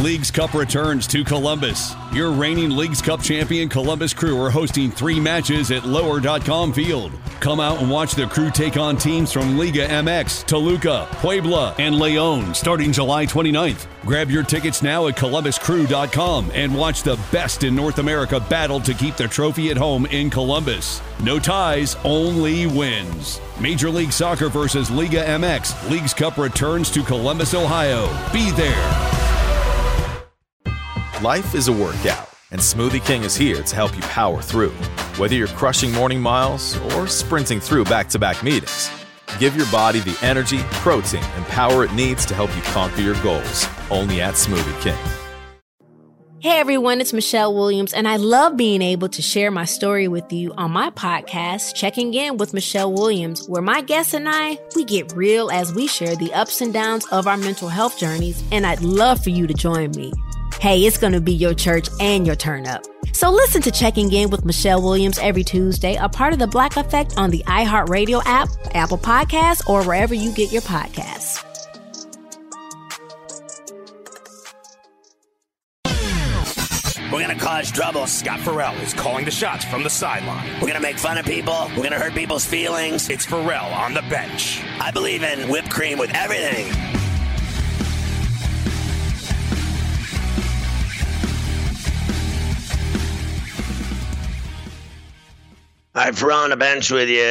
Leagues Cup returns to Columbus. Your reigning Leagues Cup champion Columbus Crew are hosting 3 matches at Lower.com Field. Come out and watch the Crew take on teams from Liga MX, Toluca, Puebla, and León starting July 29th. Grab your tickets now at ColumbusCrew.com and watch the best in North America battle to keep the trophy at home in Columbus. No ties, only wins. Major League Soccer versus Liga MX. Leagues Cup returns to Columbus, Ohio. Be there. Life is a workout, and Smoothie King is here to help you power through. Whether you're crushing morning miles or sprinting through back-to-back meetings, give your body the energy, protein, and power it needs to help you conquer your goals. Only at Smoothie King. Hey everyone, it's Michelle Williams, and I love being able to share my story with you on my podcast, Checking In with Michelle Williams, where my guests and I, we get real as we share the ups and downs of our mental health journeys, and I'd love for you to join me. Hey, it's going to be your church and your turn up. So listen to Checking In with Michelle Williams every Tuesday, a part of the Black Effect on the iHeartRadio app, Apple Podcasts, or wherever you get your podcasts. We're going to cause trouble. Scott Farrell is calling the shots from the sideline. We're going to make fun of people. We're going to hurt people's feelings. It's Farrell on the bench. I believe in whipped cream with everything. All right, Farrell on the bench with you,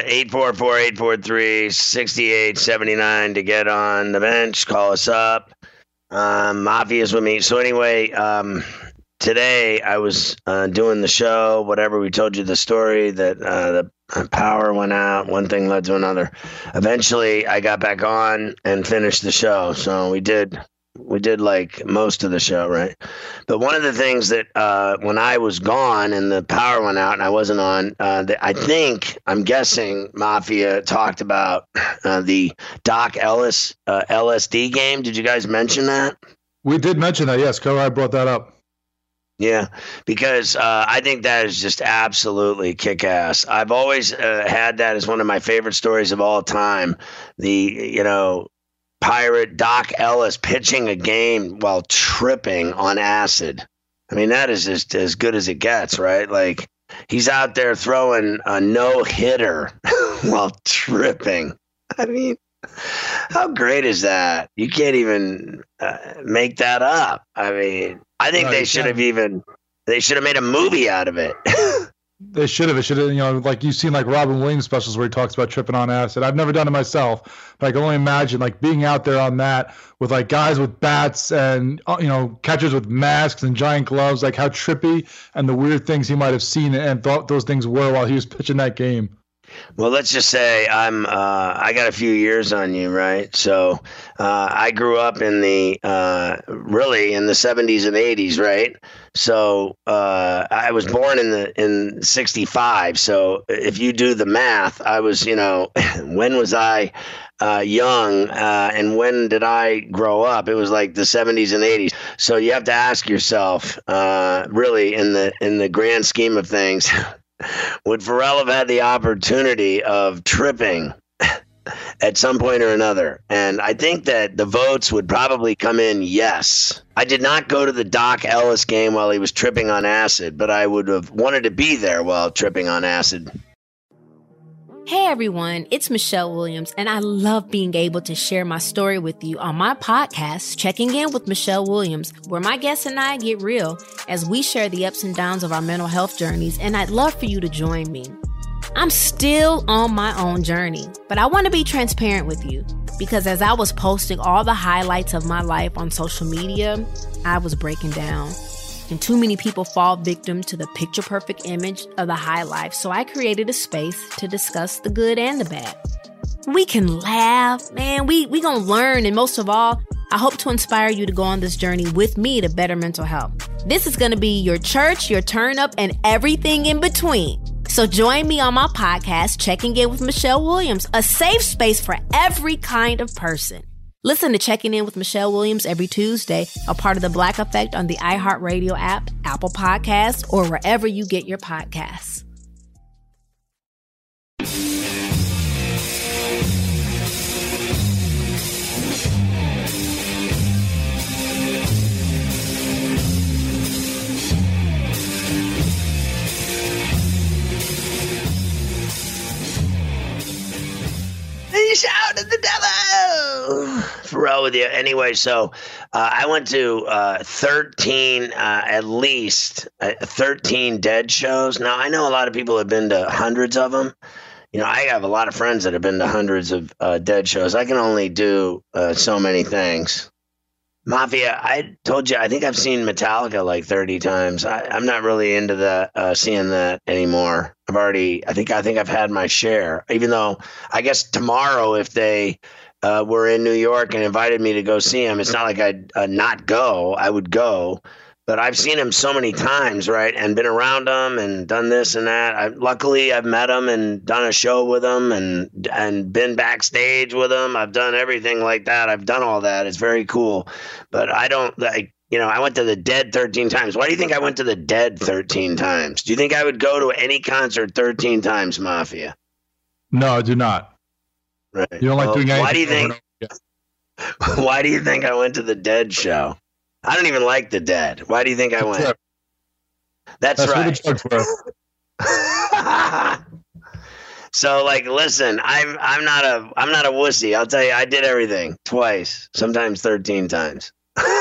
844-843-6879 to get on the bench. Call us up. Mafia's with me. So anyway, today I was doing the show, whatever. We told you the story that the power went out. One thing led to another. Eventually, I got back on and finished the show. So we did like most of the show, right? But one of the things that when I was gone and the power went out and I wasn't on, I'm guessing Mafia talked about the Doc Ellis LSD game. Did you guys mention that? We did mention that, yes. I brought that up. Yeah, because I think that is just absolutely kick-ass. I've always had that as one of my favorite stories of all time. Pirate Doc Ellis pitching a game while tripping on acid. I mean, that is just as good as it gets, right? Like, he's out there throwing a no-hitter while tripping. I mean, how great is that? You can't even make that up. I mean, I think they should have made a movie out of it. They should have. It should have, like you've seen like Robin Williams specials where he talks about tripping on acid. I've never done it myself, but I can only imagine like being out there on that with like guys with bats and, catchers with masks and giant gloves, like how trippy and the weird things he might have seen and thought those things were while he was pitching that game. Well, let's just say I got a few years on you, right? So I grew up in the 70s and 80s, right? So I was born in 65. So if you do the math, I was, when was I young and when did I grow up? It was like the 70s and 80s. So you have to ask yourself, really, in the grand scheme of things, would Farrell have had the opportunity of tripping at some point or another? And I think that the votes would probably come in yes. I did not go to the Doc Ellis game while he was tripping on acid, but I would have wanted to be there while tripping on acid. Hey everyone, it's Michelle Williams, and I love being able to share my story with you on my podcast, Checking In with Michelle Williams, where my guests and I get real as we share the ups and downs of our mental health journeys, and I'd love for you to join me. I'm still on my own journey, but I want to be transparent with you because as I was posting all the highlights of my life on social media, I was breaking down. And too many people fall victim to the picture-perfect image of the high life, so I created a space to discuss the good and the bad. We can laugh, man, we gonna learn, and most of all, I hope to inspire you to go on this journey with me to better mental health. This is gonna be your church, your turn up, and everything in between. So join me on my podcast, Checking In with Michelle Williams, a safe space for every kind of person. Listen to Checking In with Michelle Williams every Tuesday, a part of the Black Effect on the iHeartRadio app, Apple Podcasts, or wherever you get your podcasts. throw with you. Anyway, so I went to 13, at least 13 Dead shows. Now, I know a lot of people have been to hundreds of them. I have a lot of friends that have been to hundreds of Dead shows. I can only do so many things. Mafia, I told you, I think I've seen Metallica like 30 times. I'm not really into that, seeing that anymore. I think I've had my share, even though I guess tomorrow, if they were in New York and invited me to go see him, it's not like I'd not go. I would go. But I've seen him so many times, right, and been around him and done this and that. Luckily, I've met him and done a show with him and been backstage with him. I've done everything like that. I've done all that. It's very cool. But I don't like, I went to the Dead 13 times. Why do you think I went to the Dead 13 times? Do you think I would go to any concert 13 times, Mafia? No, I do not. Right. You don't like doing anything. Why do you think I went to the Dead show? I don't even like the Dead. Why do you think I went? That's right. So, like, listen, I'm not a wussy. I'll tell you, I did everything twice, sometimes 13 times.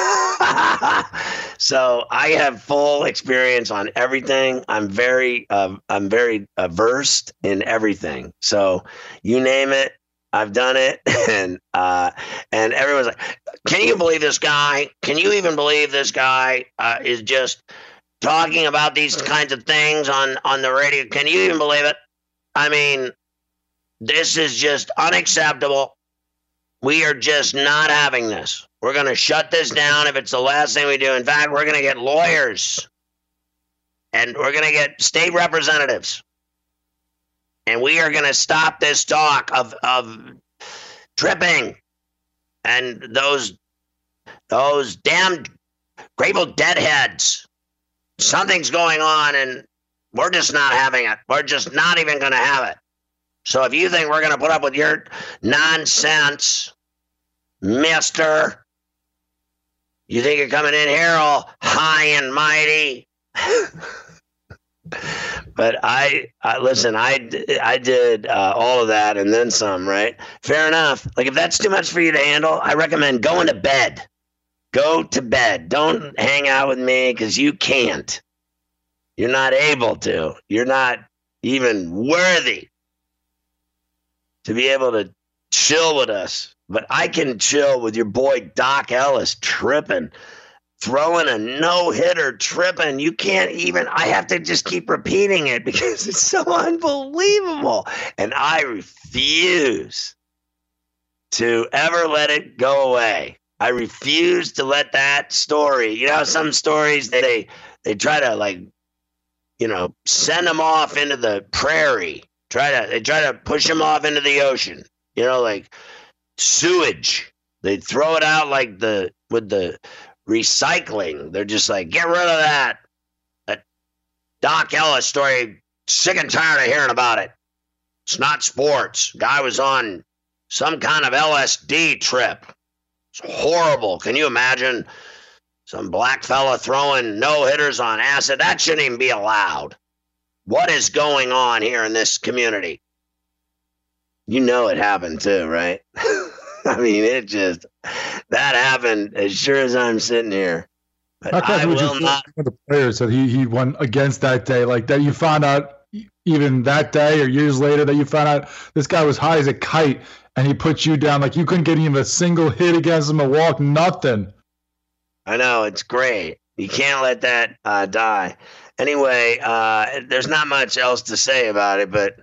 So I have full experience on everything. I'm very versed in everything. So you name it, I've done it, and everyone's like, "Can you believe this guy? Can you even believe this guy is just talking about these kinds of things on the radio? Can you even believe it? I mean, this is just unacceptable. We are just not having this. We're going to shut this down if it's the last thing we do. In fact, we're going to get lawyers, and we're going to get state representatives. And we are going to stop this talk of tripping and those damn Grateful Deadheads. Something's going on, and we're just not having it. We're just not even going to have it. So if you think we're going to put up with your nonsense, mister, you think you're coming in here all high and mighty?" But I listen, I did all of that and then some, right? Fair enough. Like, if that's too much for you to handle, I recommend going to bed. Go to bed. Don't hang out with me, because you can't. You're not able to. You're not even worthy to be able to chill with us. But I can chill with your boy Doc Ellis tripping, throwing a no-hitter, tripping. You can't even, I have to just keep repeating it because it's so unbelievable. And I refuse to ever let it go away. I refuse to let that story, some stories, they try to, like, send them off into the prairie. They try to push them off into the ocean, like sewage. They throw it out like with the recycling. They're just like, get rid of that Doc Ellis story. Sick and tired of hearing about it. It's not sports. Guy was on some kind of LSD trip. It's horrible. Can you imagine some black fella throwing no-hitters on acid? That shouldn't even be allowed. What is going on here in this community? It happened too, right? I mean, that happened as sure as I'm sitting here. But I will not. The players that he won against that day, like that, you found out even that day or years later that you found out this guy was high as a kite and he put you down. Like, you couldn't get even a single hit against him, a walk, nothing. I know, it's great. You can't let that die. Anyway, there's not much else to say about it, but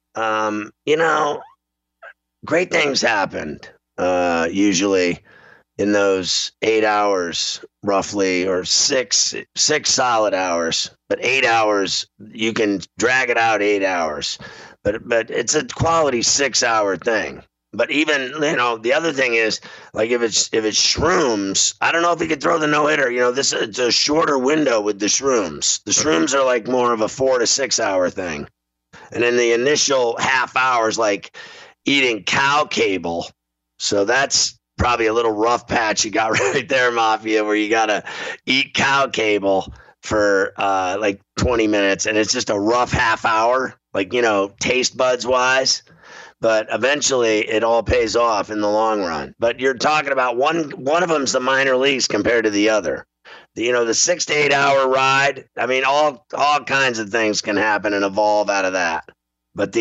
great things happened. Usually in those 8 hours, roughly, or six solid hours, but 8 hours, you can drag it out 8 hours, but it's a quality 6 hour thing. But even, the other thing is, like, if it's shrooms, I don't know if he could throw the no-hitter. It's a shorter window with the shrooms. The shrooms are like more of a 4 to 6 hour thing. And then the initial half hour is like eating cow cable. So that's probably a little rough patch you got right there, Mafia, where you got to eat cow cable for like 20 minutes. And it's just a rough half hour, like, taste buds wise. but eventually it all pays off in the long run. But you're talking about one of them's the minor leagues compared to the other. The 6 to 8 hour ride. I mean, all kinds of things can happen and evolve out of that. But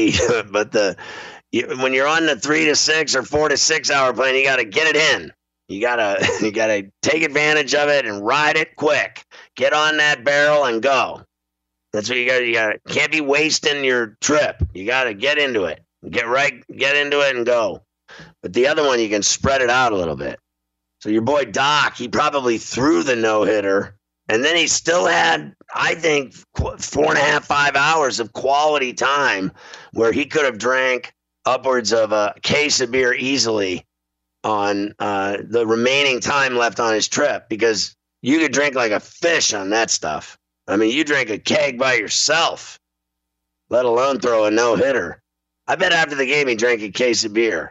when you're on the 3 to 6 or 4 to 6 hour plane, you got to get it in. You gotta take advantage of it and ride it quick. Get on that barrel and go. That's what you got. You can't be wasting your trip. You got to get into it. Get into it and go. But the other one, you can spread it out a little bit. So your boy Doc, he probably threw the no-hitter, and then he still had, I think, 4.5, 5 hours of quality time where he could have drank upwards of a case of beer easily on the remaining time left on his trip, because you could drink like a fish on that stuff. I mean, you drink a keg by yourself, let alone throw a no-hitter. I bet after the game he drank a case of beer.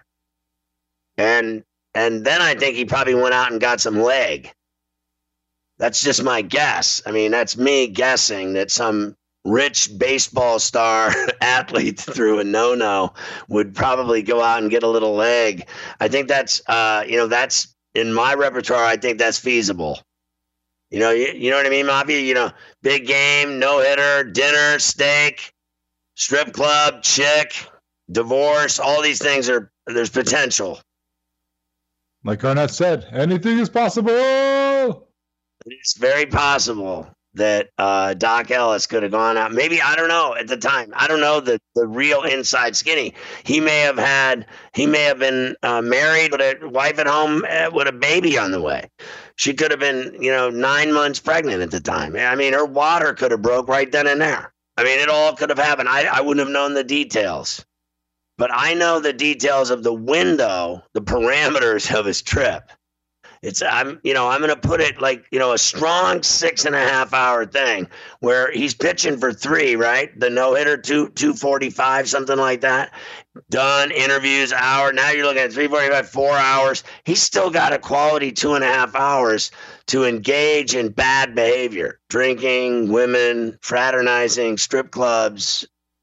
And then I think he probably went out and got some leg. That's just my guess. I mean, that's me guessing that some rich baseball star athlete through a no-no would probably go out and get a little leg. I think that's, that's in my repertoire. I think that's feasible. You know what I mean, Mafia? Big game, no-hitter, dinner, steak, strip club, chick, divorce, all these things there's potential. Like Arnett said, anything is possible. It's very possible that Doc Ellis could have gone out. Maybe, I don't know at the time. I don't know the real inside skinny. He may have been married with a wife at home with a baby on the way. She could have been, 9 months pregnant at the time. I mean, her water could have broke right then and there. I mean, it all could have happened. I wouldn't have known the details. But I know the details of the window, the parameters of his trip. I'm going to put it like, a strong 6.5 hour thing where he's pitching for 3, right? The no-hitter, 245, something like that. Done, interviews, hour. Now you're looking at 345, 4 hours. He's still got a quality 2.5 hours to engage in bad behavior, drinking, women, fraternizing, strip clubs,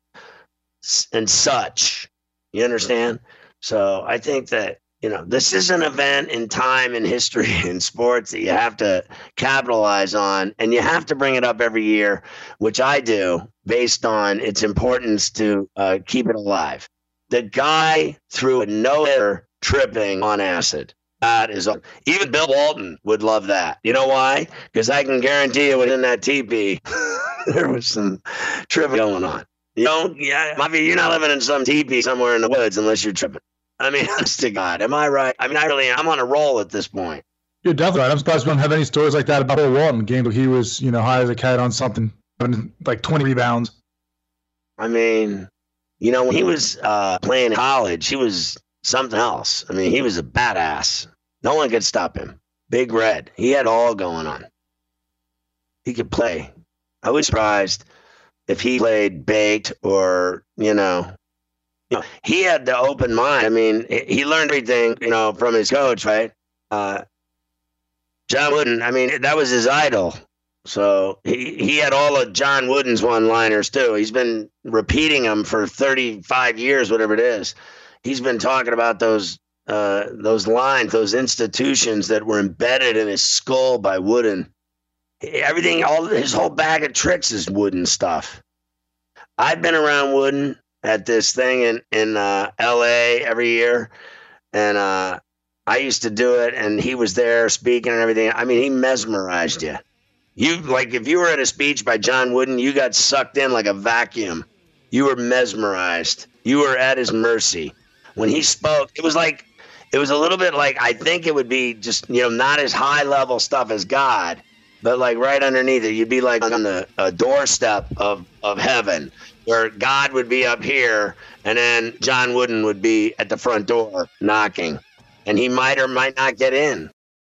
and such. You understand? So I think that, this is an event in time in history in sports that you have to capitalize on, and you have to bring it up every year, which I do based on its importance to keep it alive. The guy threw a no-hitter tripping on acid. That is, even Bill Walton would love that. You know why? Because I can guarantee you within that teepee, there was some tripping going on. You're not living in some teepee somewhere in the woods unless you're tripping. I mean, honest to God, am I right? I mean, I'm on a roll at this point. You're definitely right. I'm surprised we don't have any stories like that about Bill Walton. Game he was, high as a cat on something, like 20 rebounds. I mean, when he was playing in college, he was something else. I mean, he was a badass. No one could stop him. Big Red. He had all going on. He could play. I was surprised if he played baked or, he had the open mind. I mean, he learned everything, from his coach, right? John Wooden, I mean, that was his idol. So he had all of John Wooden's one-liners, too. He's been repeating them for 35 years, whatever it is. He's been talking about those lines, those institutions that were embedded in his skull by Wooden. Everything, his whole bag of tricks is Wooden stuff. I've been around Wooden at this thing in L.A. every year, and I used to do it, and he was there speaking and everything. I mean, he mesmerized you. If you were at a speech by John Wooden, you got sucked in like a vacuum. You were mesmerized. You were at his mercy. When he spoke, it was a little bit like, I think it would be just, not as high level stuff as God, but like right underneath it, you'd be like on the doorstep of heaven, where God would be up here, and then John Wooden would be at the front door knocking, and he might or might not get in.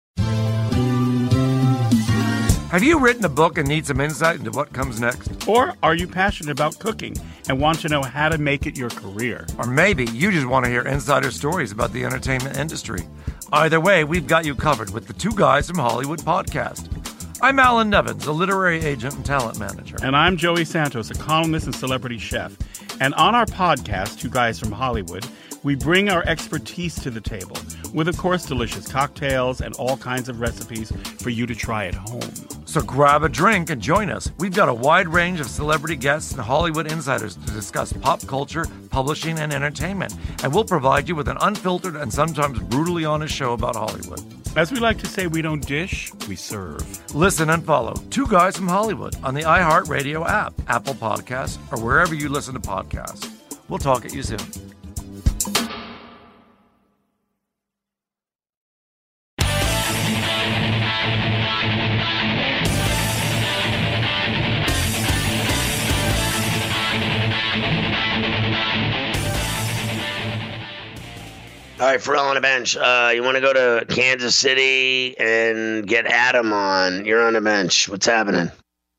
Have you written a book and need some insight into what comes next? Or are you passionate about cooking and want to know how to make it your career? Or maybe you just want to hear insider stories about the entertainment industry. Either way, we've got you covered with the Two Guys from Hollywood podcast. I'm Alan Nevins, a literary agent and talent manager. And I'm Joey Santos, a columnist and celebrity chef. And on our podcast, Two Guys from Hollywood, we bring our expertise to the table with, of course, delicious cocktails and all kinds of recipes for you to try at home. So grab a drink and join us. We've got a wide range of celebrity guests and Hollywood insiders to discuss pop culture, publishing, and entertainment. And we'll provide you with an unfiltered and sometimes brutally honest show about Hollywood. As we like to say, we don't dish, we serve. Listen and follow Two Guys from Hollywood on the iHeartRadio app, Apple Podcasts, or wherever you listen to podcasts. We'll talk at you soon. All right, Pharrell on the bench. You want to go to Kansas City and get Adam on? You're on the bench. What's happening?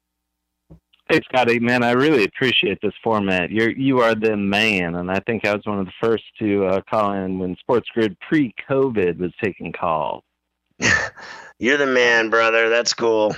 Hey, Scotty, man, I really appreciate this format. You are the man, and I think I was one of the first to call in when Sports Grid pre-COVID was taking calls. You're the man, brother. That's cool.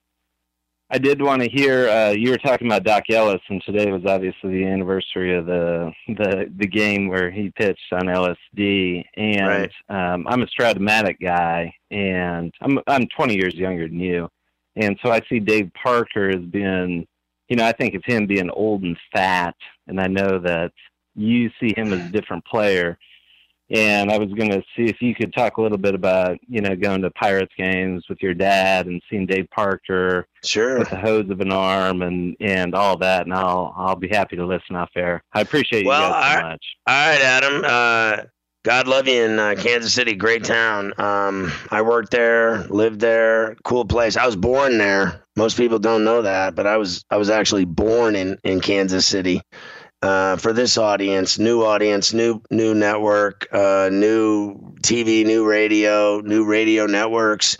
I did want to hear you were talking about Doc Ellis, and today was obviously the anniversary of the game where he pitched on LSD. And right. I'm a Stratomatic guy, and I'm 20 years younger than you, and so I see Dave Parker as being, I think it's him being old and fat, and I know that you see him as a different player. And I was going to see if you could talk a little bit about, going to Pirates games with your dad and seeing Dave Parker sure. with the hose of an arm and all that. And I'll be happy to listen off air. I appreciate you guys so much. All right, Adam. God love you in Kansas City. Great town. I worked there, lived there. Cool place. I was born there. Most people don't know that, but I was actually born in Kansas City. For this audience, new network, new TV, new radio networks.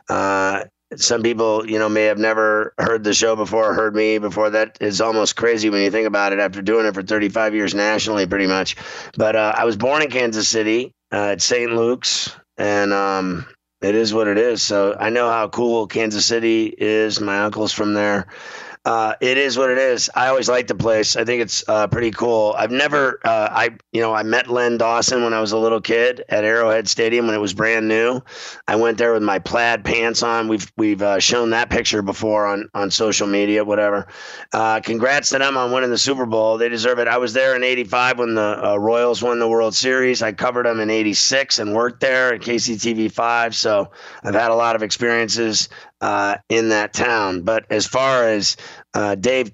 Some people, may have never heard the show before, heard me before. That is almost crazy when you think about it after doing it for 35 years nationally, pretty much. But I was born in Kansas City at St. Luke's, and it is what it is. So I know how cool Kansas City is. My uncle's from there. It is what it is. I always liked the place. I think it's pretty cool. I've never, I met Len Dawson when I was a little kid at Arrowhead Stadium when it was brand new. I went there with my plaid pants on. We've shown that picture before on social media, whatever. Congrats to them on winning the Super Bowl. They deserve it. I was there in '85 when the Royals won the World Series. I covered them in '86 and worked there at KCTV5. So I've had a lot of experiences in that town. But as far as Dave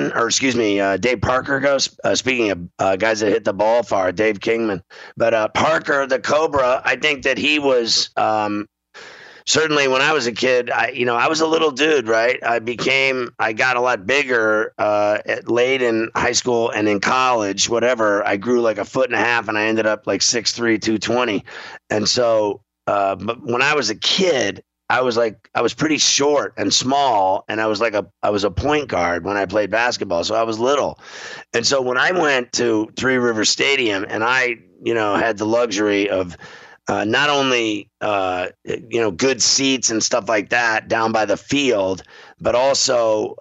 Parker goes, speaking of guys that hit the ball far, Dave Kingman. But Parker, the Cobra, I think that he was certainly when I was a kid, I was a little dude, right? I got a lot bigger late in high school and in college, whatever. I grew like 1.5 feet and I ended up like 6'3", 220. And so, but when I was a kid, I was pretty short and small, and I was a point guard when I played basketball. So I was little. And so when I went to Three Rivers Stadium and I, had the luxury of not only, good seats and stuff like that down by the field, but also,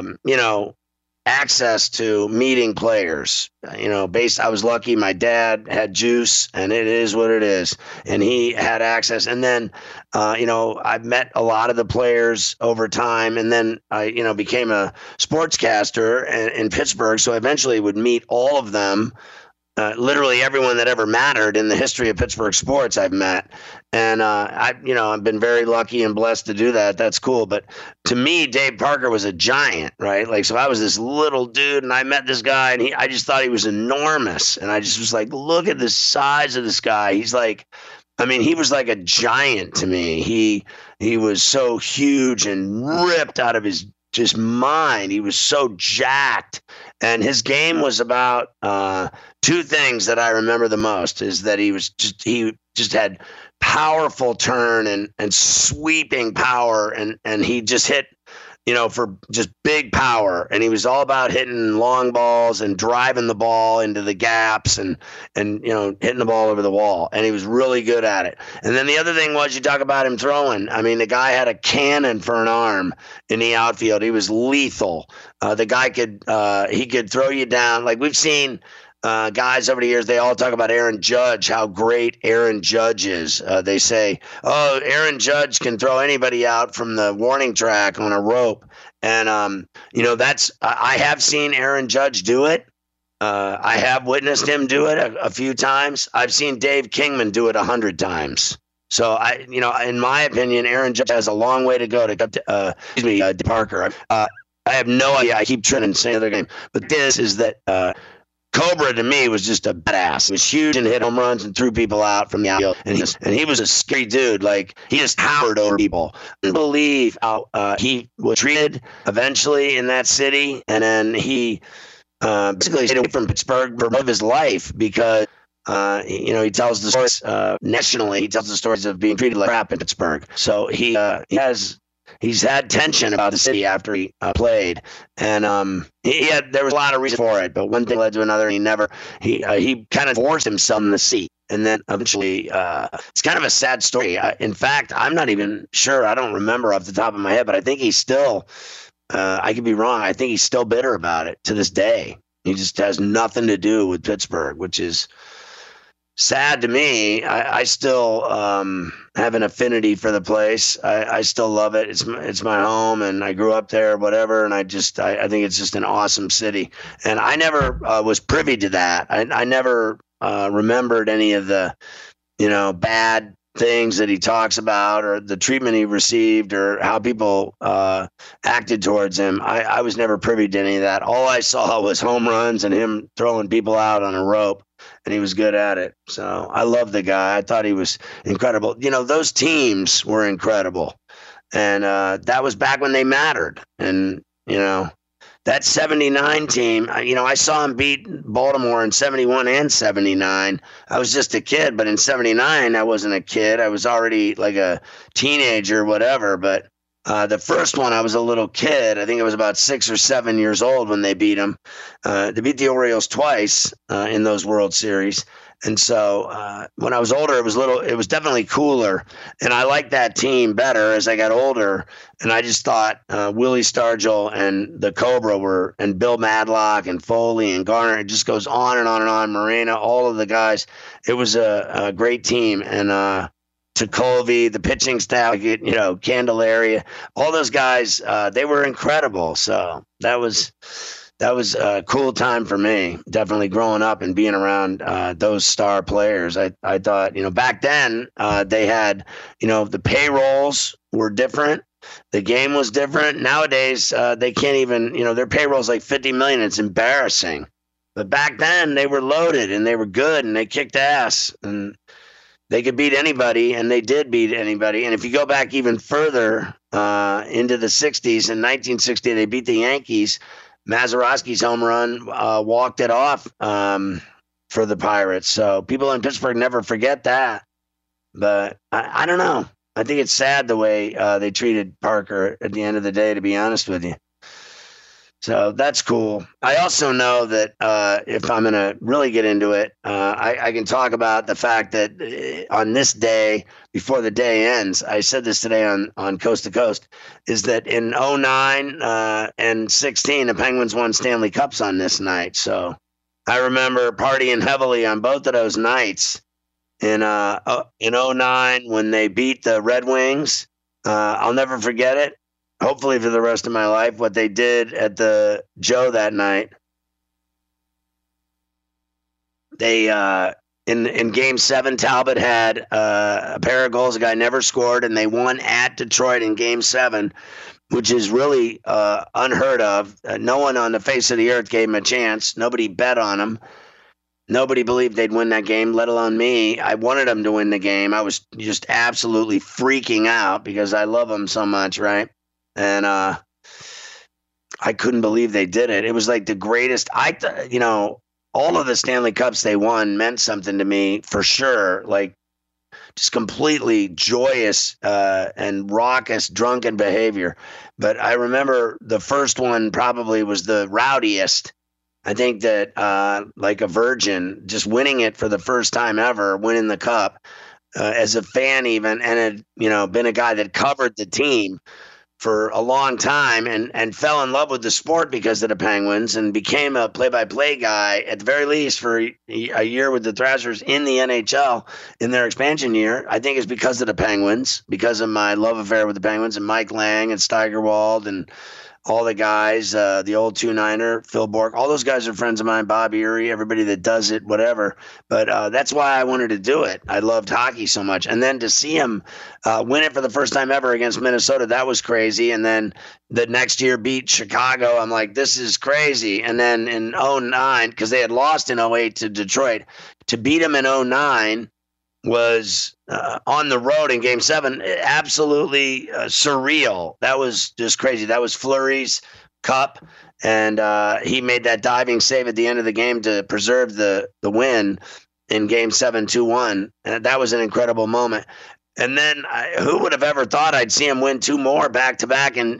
access to meeting players, I was lucky. My dad had juice, and it is what it is. And he had access. And then, I've met a lot of the players over time. And then I, became a sportscaster in Pittsburgh. So I eventually would meet all of them. Literally everyone that ever mattered in the history of Pittsburgh sports I've met. And, I've been very lucky and blessed to do that. That's cool. But to me, Dave Parker was a giant, right? Like, so I was this little dude and I met this guy and I just thought he was enormous. And I just was like, look at the size of this guy. He's like, he was like a giant to me. He was so huge and ripped out of his just mind. He was so jacked. And his game was about two things that I remember the most is that he just had powerful turn and sweeping power, and he just hit for just big power. And he was all about hitting long balls and driving the ball into the gaps and hitting the ball over the wall. And he was really good at it. And then the other thing was, you talk about him throwing. I mean, the guy had a cannon for an arm in the outfield. He was lethal. The guy could throw you down. Like we've seen guys over the years, they all talk about Aaron Judge, how great Aaron Judge is. They say, Aaron Judge can throw anybody out from the warning track on a rope. And, I have seen Aaron Judge do it. I have witnessed him do it a few times. I've seen Dave Kingman do it 100 times. So in my opinion, Aaron Judge has a long way to go to Parker. I have no idea. I keep trying to say another game, but this is that, Cobra to me was just a badass. He was huge and hit home runs and threw people out from the outfield. And he was a scary dude. Like he just towered over people. I couldn't believe how he was treated eventually in that city. And then he basically stayed away from Pittsburgh for most of his life because he tells the stories nationally. He tells the stories of being treated like crap in Pittsburgh. So he's had tension about the city after he played, and there was a lot of reason for it, but one thing led to another. He kind of forced himself in the seat, and then eventually it's kind of a sad story. In fact, I'm not even sure. I don't remember off the top of my head, but I think he's still. I could be wrong. I think he's still bitter about it to this day. He just has nothing to do with Pittsburgh, which is sad to me. I still have an affinity for the place. I still love it. It's my home, and I grew up there, whatever. And I think it's just an awesome city. And I never was privy to that. I never remembered any of the, bad things that he talks about or the treatment he received or how people acted towards him. I was never privy to any of that. All I saw was home runs and him throwing people out on a rope. And he was good at it. So I love the guy. I thought he was incredible. Those teams were incredible. And that was back when they mattered. And, that 79 team, I saw him beat Baltimore in 71 and 79. I was just a kid. But in 79, I wasn't a kid. I was already like a teenager, whatever. But the first one, I was a little kid. I think I was about 6 or 7 years old when they beat him. They beat the Orioles twice in those World Series. And so when I was older, it was definitely cooler. And I liked that team better as I got older. And I just thought Willie Stargell and the Cobra and Bill Madlock and Foley and Garner. It just goes on and on and on. Moreno, all of the guys. It was a great team. And Tekulve, the pitching staff, Candelaria, all those guys, they were incredible. So that was a cool time for me, definitely growing up and being around those star players. I thought, back then they had, the payrolls were different. The game was different. Nowadays, they can't even, their payroll's like $50 million. It's embarrassing. But back then they were loaded and they were good and they kicked ass and they could beat anybody, and they did beat anybody. And if you go back even further into the 60s, in 1960, they beat the Yankees. Mazeroski's home run walked it off for the Pirates. So people in Pittsburgh never forget that. But I don't know. I think it's sad the way they treated Parker at the end of the day, to be honest with you. So that's cool. I also know that if I'm going to really get into it, I can talk about the fact that on this day, before the day ends, I said this today on Coast to Coast, is that in 09 and 16, the Penguins won Stanley Cups on this night. So I remember partying heavily on both of those nights. In 09 when they beat the Red Wings. I'll never forget it. Hopefully for the rest of my life, what they did at the Joe that night. They in Game 7, Talbot had a pair of goals. The guy never scored, and they won at Detroit in Game 7, which is really unheard of. No one on the face of the earth gave him a chance. Nobody bet on him. Nobody believed they'd win that game, let alone me. I wanted them to win the game. I was just absolutely freaking out because I love them so much, right? And I couldn't believe they did it. It was like the greatest. All of the Stanley Cups they won meant something to me for sure. Like just completely joyous and raucous, drunken behavior. But I remember the first one probably was the rowdiest. I think that like a virgin, just winning it for the first time ever, winning the cup as a fan even, and had, you know, been a guy that covered the team for a long time and fell in love with the sport because of the Penguins and became a play-by-play guy at the very least for a year with the Thrashers in the NHL in their expansion year. I think it's because of the Penguins, because of my love affair with the Penguins and Mike Lang and Steigerwald and all the guys, the old 2-9er, Phil Bourque, all those guys are friends of mine, Bob Erie, everybody that does it, whatever. But that's why I wanted to do it. I loved hockey so much. And then to see him win it for the first time ever against Minnesota, that was crazy. And then the next year beat Chicago. I'm like, this is crazy. And then in 2009, because they had lost in 2008 to Detroit, to beat him in 2009 was on the road in Game 7, absolutely surreal. That was just crazy. That was Fleury's cup, and he made that diving save at the end of the game to preserve the win in Game 7, 2-1. And that was an incredible moment. And then who would have ever thought I'd see him win two more back-to-back in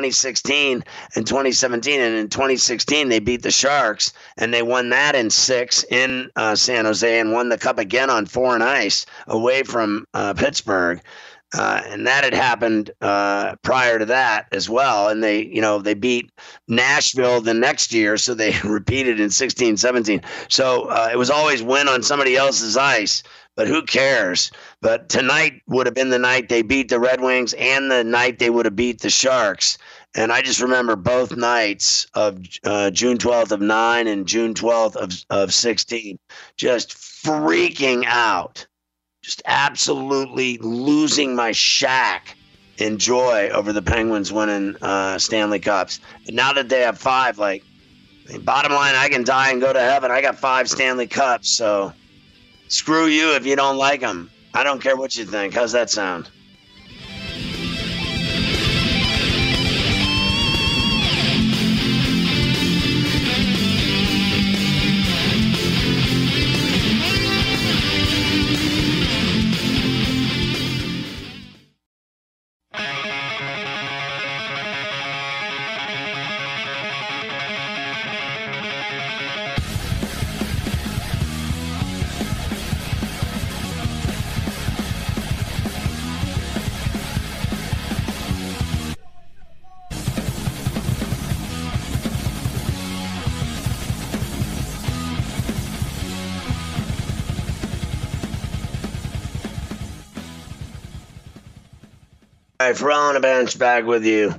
2016 and 2017. And in 2016, they beat the Sharks, and they won that in 6 in San Jose and won the cup again on foreign ice away from Pittsburgh. And that had happened prior to that as well. And they beat Nashville the next year, so they repeated in 16, 17. So it was always win on somebody else's ice. But who cares? But tonight would have been the night they beat the Red Wings and the night they would have beat the Sharks. And I just remember both nights of June 12th of 9 and June 12th of 16, just freaking out, just absolutely losing my shack in joy over the Penguins winning Stanley Cups. And now that they have 5, like, bottom line, I can die and go to heaven. I got 5 Stanley Cups, so screw you if you don't like them. I don't care what you think. How's that sound? All right, Pharrell on the bench back with you.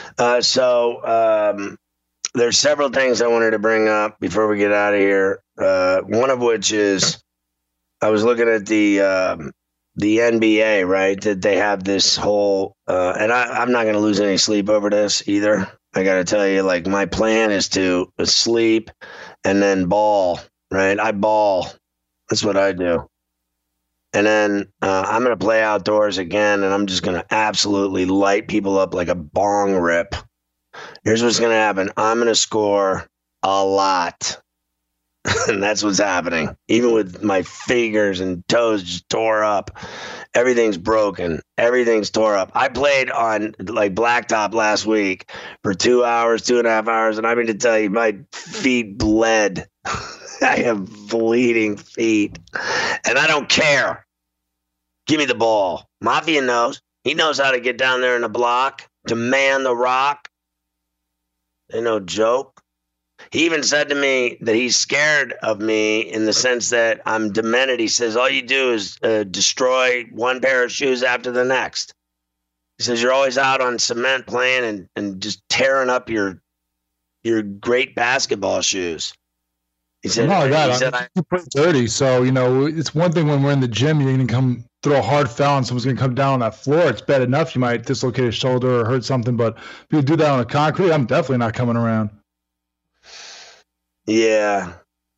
So there's several things I wanted to bring up before we get out of here. One of which is I was looking at the NBA, right? That they have this whole, and I'm not going to lose any sleep over this either. I got to tell you, like, my plan is to sleep and then ball, right? I ball. That's what I do. And then I'm going to play outdoors again, and I'm just going to absolutely light people up like a bong rip. Here's what's going to happen. I'm going to score a lot. And that's what's happening. Even with my fingers and toes just tore up. Everything's broken. Everything's tore up. I played on like blacktop last week for 2 hours, 2.5 hours. And I mean to tell you, my feet bled. I have bleeding feet. And I don't care. Give me the ball. Mafia knows. He knows how to get down there in the block, to man the rock. Ain't no joke. He even said to me that he's scared of me in the sense that I'm demented. He says, all you do is destroy one pair of shoes after the next. He says, you're always out on cement playing and just tearing up your great basketball shoes. He said, no, you play dirty. So, it's one thing when we're in the gym, you're going to come throw a hard foul and someone's going to come down on that floor. It's bad enough you might dislocate a shoulder or hurt something, but if you do that on the concrete, I'm definitely not coming around. Yeah.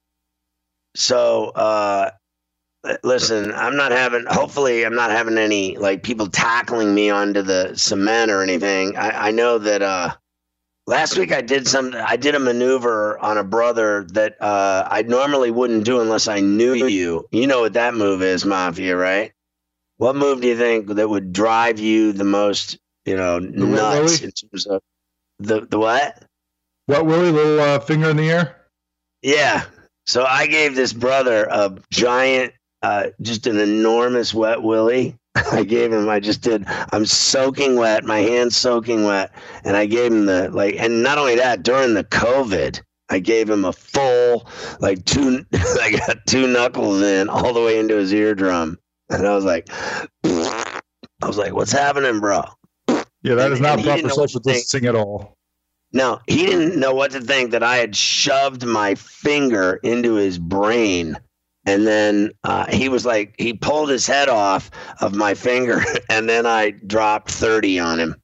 So, listen, hopefully I'm not having any like people tackling me onto the cement or anything. I know that, last week I did a maneuver on a brother that, I normally wouldn't do unless I knew you. You know what that move is, Mafia, right? What move do you think that would drive you the most, nuts in terms of the what? What Willie? Little finger in the air? Yeah. So I gave this brother a giant, just an enormous wet willy. I'm soaking wet, my hand's soaking wet. And I gave him and not only that, during the COVID, I gave him a full, I got 2 knuckles in all the way into his eardrum. And I was like, what's happening, bro? Yeah, that is not proper social distancing at all. No, he didn't know what to think that I had shoved my finger into his brain. And then he was like, he pulled his head off of my finger, and then I dropped 30 on him.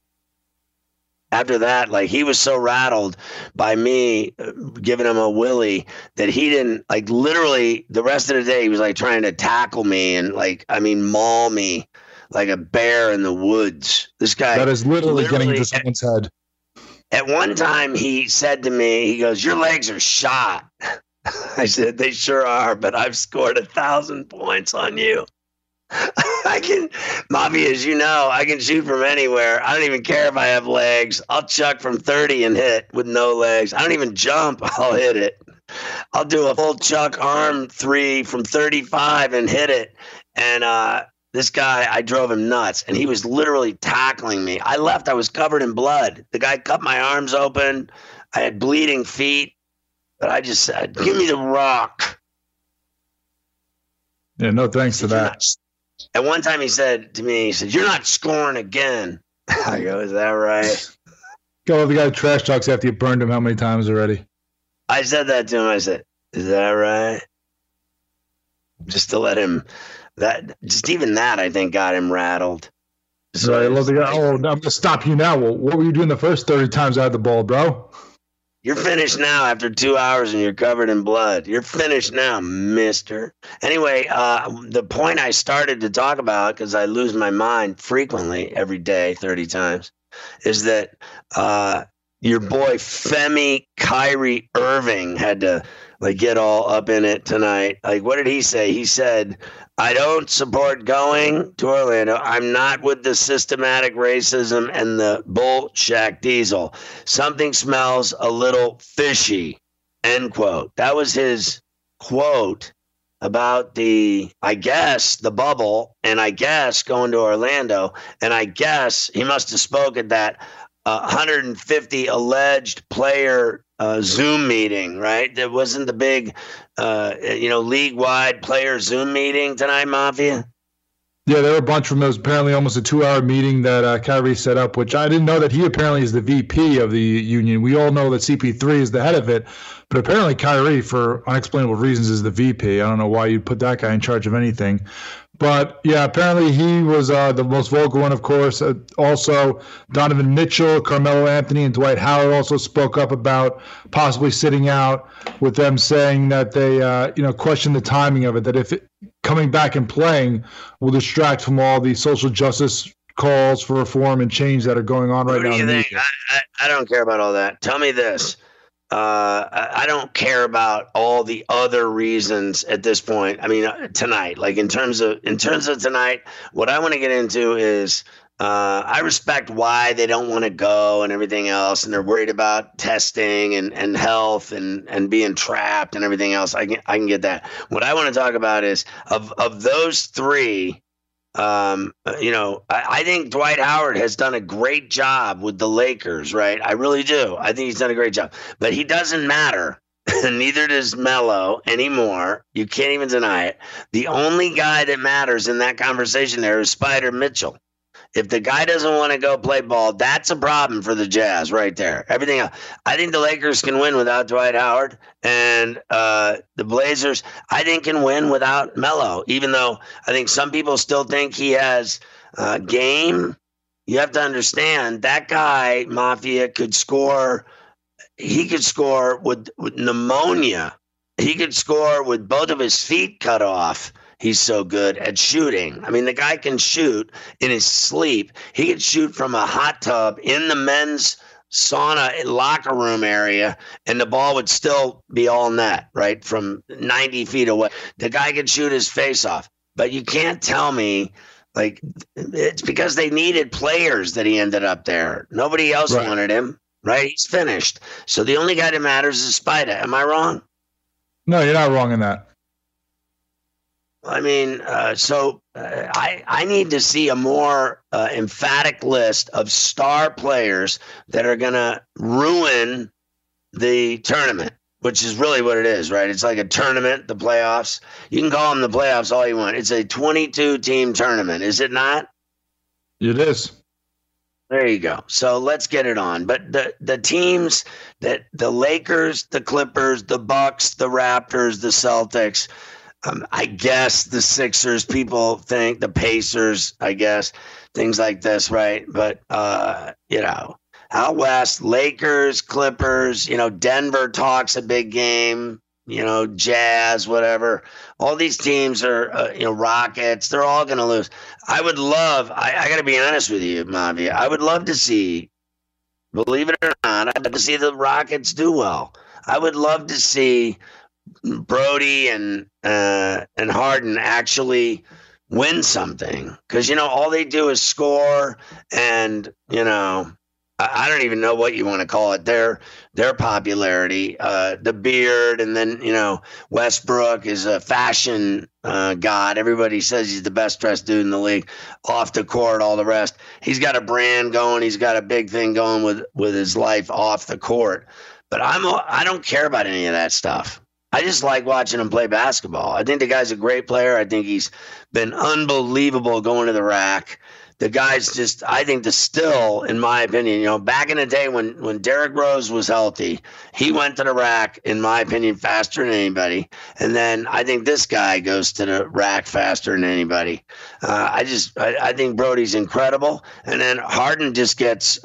After that, he was so rattled by me giving him a willy that he didn't, literally the rest of the day, he was trying to tackle me and maul me like a bear in the woods. This guy. That is literally getting into someone's head. At one time, he said to me, he goes, "Your legs are shot." I said, "They sure are, but I've scored 1,000 points on you." Mafia, as you know, I can shoot from anywhere. I don't even care if I have legs. I'll chuck from 30 and hit with no legs. I don't even jump. I'll hit it. I'll do a full chuck arm 3 from 35 and hit it. And this guy, I drove him nuts, and he was literally tackling me. I left. I was covered in blood. The guy cut my arms open. I had bleeding feet. But I just said, "Give me the rock." Yeah, no thanks to that. At one time he said to me, "You're not scoring again." I go, "Is that right?" Go, the guy trash talks after you burned him how many times already? I said that to him. I said, "Is that right?" Just to let him, even that, I think, got him rattled. So I love the guy. Oh, I'm going to stop you now. Well, what were you doing the first 30 times I had the ball, bro? You're finished now after 2 hours and you're covered in blood. You're finished now, mister. Anyway, the point I started to talk about, because I lose my mind frequently every day, 30 times, is that your boy Femi Kyrie Irving had to get all up in it tonight. What did he say? He said, "I don't support going to Orlando. I'm not with the systematic racism and the bull Shaq Diesel. Something smells a little fishy," end quote. That was his quote about the bubble, and I guess going to Orlando. And I guess he must have spoke at that 150 alleged player Zoom meeting, right? That wasn't the big, league-wide player Zoom meeting tonight, Mafia? Yeah, there were a bunch from those. Apparently almost a 2-hour meeting that Kyrie set up, which I didn't know that he apparently is the VP of the union. We all know that CP3 is the head of it, but apparently Kyrie, for unexplainable reasons, is the VP. I don't know why you'd put that guy in charge of anything. But, yeah, apparently he was the most vocal one, of course. Also, Donovan Mitchell, Carmelo Anthony, and Dwight Howard also spoke up about possibly sitting out, with them saying that they, question the timing of it, that if coming back and playing will distract from all the social justice calls for reform and change that are going on right now. What do you think? I don't care about all that. Tell me this. I don't care about all the other reasons at this point. I mean, tonight, in terms of tonight, what I want to get into is I respect why they don't want to go and everything else, and they're worried about testing and health and being trapped and everything else. I can get that. What I want to talk about is of those three. I think Dwight Howard has done a great job with the Lakers, right? I really do. I think he's done a great job, but he doesn't matter. Neither does Melo anymore. You can't even deny it. The only guy that matters in that conversation there is Spider Mitchell. If the guy doesn't want to go play ball, that's a problem for the Jazz right there. Everything else. I think the Lakers can win without Dwight Howard, and the Blazers, I think, can win without Melo, even though I think some people still think he has game. You have to understand that guy, Mafia, could score. He could score with pneumonia. He could score with both of his feet cut off. He's so good at shooting. I mean, the guy can shoot in his sleep. He could shoot from a hot tub in the men's sauna locker room area, and the ball would still be all net, right, from 90 feet away. The guy could shoot his face off. But you can't tell me, like, it's because they needed players that he ended up there. Nobody else wanted him, right? He's finished. So the only guy that matters is Spida. Am I wrong? No, you're not wrong in that. I mean, I need to see a more emphatic list of star players that are going to ruin the tournament, which is really what it is, right? It's like a tournament, the playoffs. You can call them the playoffs all you want. It's a 22-team tournament, is it not? It is. There you go. So let's get it on. But the teams that the Lakers, the Clippers, the Bucks, the Raptors, the Celtics, I guess the Sixers, people think the Pacers, I guess, things like this, right? But, out west, Lakers, Clippers, Denver talks a big game, Jazz, whatever. All these teams are, Rockets, they're all going to lose. I would love, I got to be honest with you, Mavi, I would love to see, believe it or not, I'd love to see the Rockets do well. I would love to see Brody and Harden actually win something, because all they do is score, and I don't even know what you want to call it. Their popularity, the beard, and then Westbrook is a fashion god. Everybody says he's the best dressed dude in the league. Off the court, all the rest. He's got a brand going. He's got a big thing going with his life off the court. But I don't care about any of that stuff. I just like watching him play basketball. I think the guy's a great player. I think he's been unbelievable going to the rack. The guy's just, I think still, in my opinion, back in the day when Derrick Rose was healthy, he went to the rack, in my opinion, faster than anybody. And then I think this guy goes to the rack faster than anybody. I think Brody's incredible. And then Harden just gets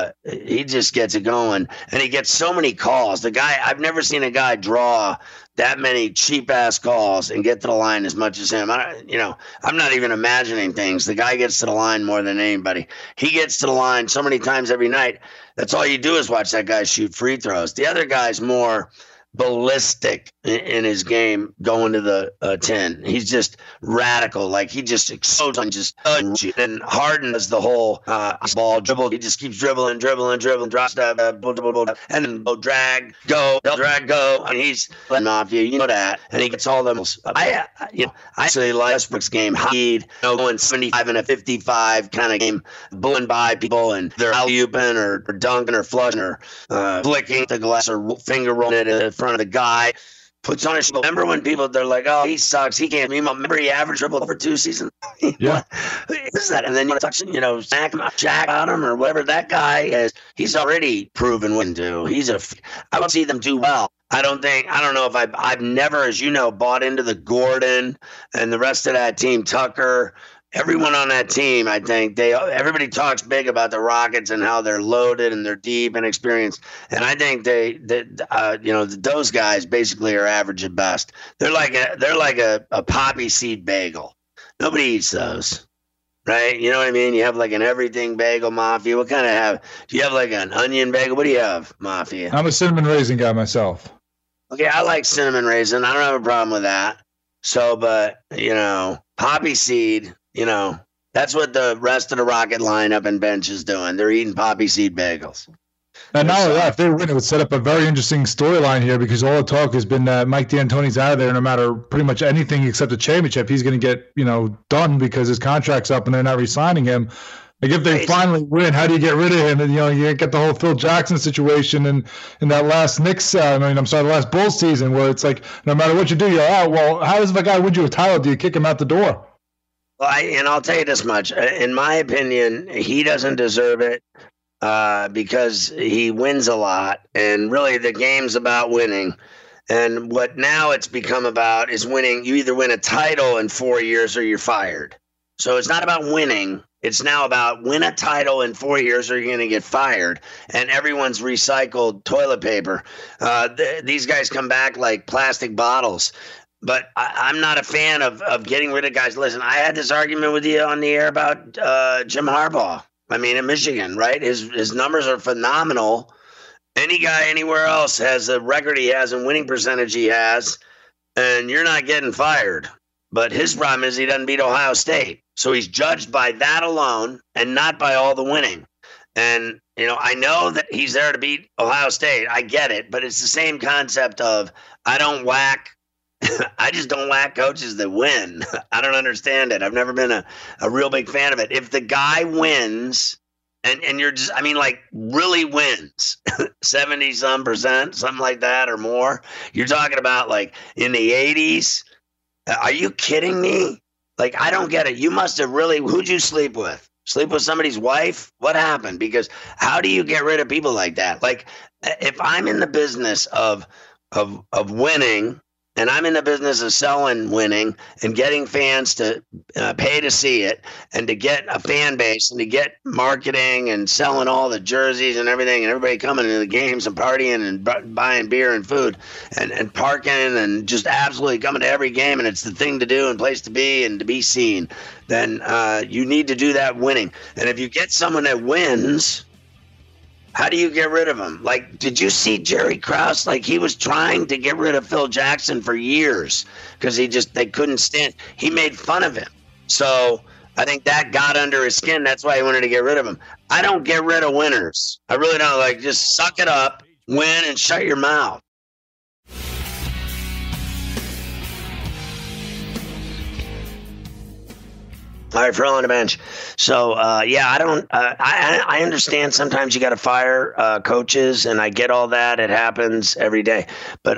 it going. And he gets so many calls. The guy, I've never seen a guy draw that many cheap-ass calls and get to the line as much as him. I'm not even imagining things. The guy gets to the line more than anybody. He gets to the line so many times every night. That's all you do is watch that guy shoot free throws. The other guy's more ballistic in his game going to the 10. He's just radical. Like, he just explodes and just and Harden does the whole ball dribble. He just keeps dribbling, drops that, and then drag, go. And he's letting off you. You know that. And he gets all them. I actually like Westbrook's game. Going 75 and a 55 kind of game, bulling by people, and they're alley-ooping or dunking or flushing or flicking the glass or finger rolling it in front of the guy. Puts on a show. Remember when they're like, oh, he sucks, he can't. Remember he averaged triple over 2 seasons? Yeah. What is that? And then Shaq about him or whatever. That guy is, he's already proven what he can do. I would see them do well. I don't know if I've never, as you know, bought into the Gordon and the rest of that team, Tucker. Everyone on that team, I think everybody talks big about the Rockets and how they're loaded and they're deep and experienced. And I think those guys basically are average at best. They're like a poppy seed bagel. Nobody eats those, right? You know what I mean? You have like an everything bagel, Mafia. What kind of do you have like an onion bagel? What do you have, Mafia? I'm a cinnamon raisin guy myself. Okay, I like cinnamon raisin. I don't have a problem with that. So, but poppy seed. That's what the rest of the Rocket lineup and bench is doing. They're eating poppy seed bagels. And not only that, if they win, it would set up a very interesting storyline here, because all the talk has been that Mike D'Antoni's out of there no matter pretty much anything except a championship. He's going to get, done because his contract's up and they're not re-signing him. Like, if they finally win, how do you get rid of him? And, you get the whole Phil Jackson situation and in that last the last Bulls season, where it's like, no matter what you do, you're out. Well, how does the guy win you a title? Do you kick him out the door? Well, I'll tell you this much. In my opinion, he doesn't deserve it because he wins a lot. And really, the game's about winning. And what now it's become about is winning. You either win a title in 4 years or you're fired. So it's not about winning. It's now about win a title in 4 years or you're going to get fired. And everyone's recycled toilet paper. These guys come back like plastic bottles. But I'm not a fan of getting rid of guys. Listen, I had this argument with you on the air about Jim Harbaugh. In Michigan, right? His numbers are phenomenal. Any guy anywhere else has the record he has and winning percentage he has, and you're not getting fired. But his problem is he doesn't beat Ohio State. So he's judged by that alone and not by all the winning. And, I know that he's there to beat Ohio State. I get it. But it's the same concept of I just don't whack coaches that win. I don't understand it. I've never been a real big fan of it. If the guy wins and you're just, really wins 70% something like that or more, you're talking about like in the 80s. Are you kidding me? Like, I don't get it. You must have who'd you sleep with? Sleep with somebody's wife? What happened? Because how do you get rid of people like that? Like, if I'm in the business of winning, and I'm in the business of selling winning and getting fans to pay to see it and to get a fan base and to get marketing and selling all the jerseys and everything and everybody coming to the games and partying and buying beer and food and parking and just absolutely coming to every game and it's the thing to do and place to be and to be seen, then you need to do that winning. And if you get someone that wins, how do you get rid of him? Like, did you see Jerry Krause? Like, he was trying to get rid of Phil Jackson for years because they couldn't stand. He made fun of him. So I think that got under his skin. That's why he wanted to get rid of him. I don't get rid of winners. I really don't. Like, just suck it up, win, and shut your mouth. All right, Phil on the bench. So, I understand sometimes you got to fire coaches, and I get all that. It happens every day. But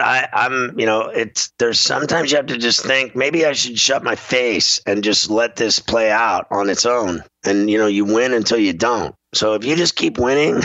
there's sometimes you have to just think, maybe I should shut my face and just let this play out on its own. And, you win until you don't. So if you just keep winning,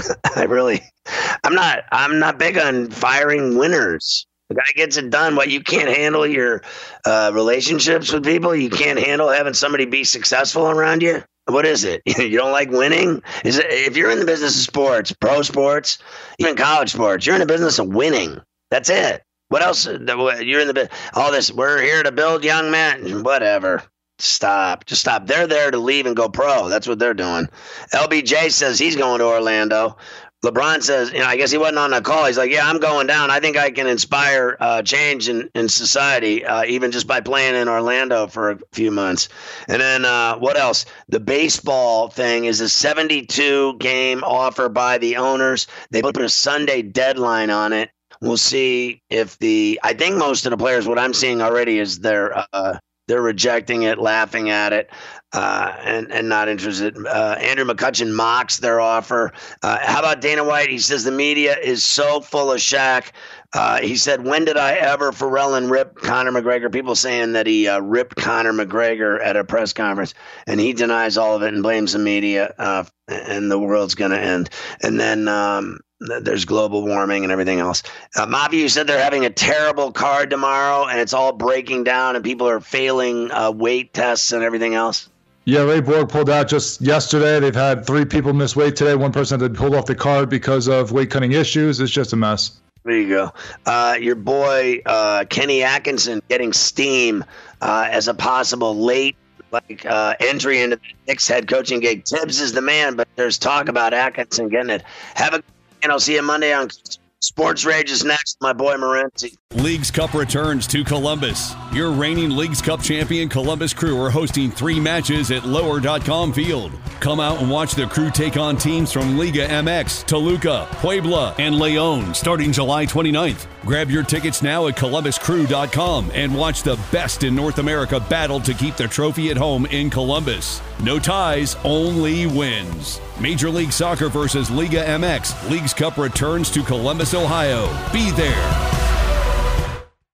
I'm not big on firing winners. The guy gets it done. What, you can't handle your relationships with people? You can't handle having somebody be successful around you? What is it? You don't like winning? If you're in the business of sports, pro sports, even college sports, you're in the business of winning. That's it. What else? You're in the all this. We're here to build young men. Whatever. Stop. Just stop. They're there to leave and go pro. That's what they're doing. LBJ says he's going to Orlando. LeBron says, I guess he wasn't on the call. He's like, yeah, I'm going down. I think I can inspire change in society, even just by playing in Orlando for a few months. And then what else? The baseball thing is a 72-game offer by the owners. They put a Sunday deadline on it. We'll see if I think most of the players, what I'm seeing already is they're rejecting it, laughing at it, and not interested. Andrew McCutchen mocks their offer. How about Dana White? He says the media is so full of Shaq. He said, when did I ever Pharrell and rip Conor McGregor? People saying that he ripped Conor McGregor at a press conference, and he denies all of it and blames the media, and the world's going to end. And then there's global warming and everything else. Mafia said they're having a terrible card tomorrow, and it's all breaking down, and people are failing weight tests and everything else. Yeah, Ray Borg pulled out just yesterday. They've had 3 people miss weight today. One person had pulled off the card because of weight-cutting issues. It's just a mess. There you go. Your boy Kenny Atkinson getting steam as a possible late entry into the Knicks head coaching gig. Tibbs is the man, but there's talk about Atkinson getting it. And I'll see you Monday on Sports Rage is next. My boy Morency. Leagues Cup returns to Columbus. Your reigning Leagues Cup champion Columbus Crew are hosting 3 matches at Lower.com Field. Come out and watch the Crew take on teams from Liga MX, Toluca, Puebla, and León starting July 29th. Grab your tickets now at ColumbusCrew.com and watch the best in North America battle to keep the trophy at home in Columbus. No ties, only wins. Major League Soccer versus Liga MX. Leagues Cup returns to Columbus, Ohio. Be there.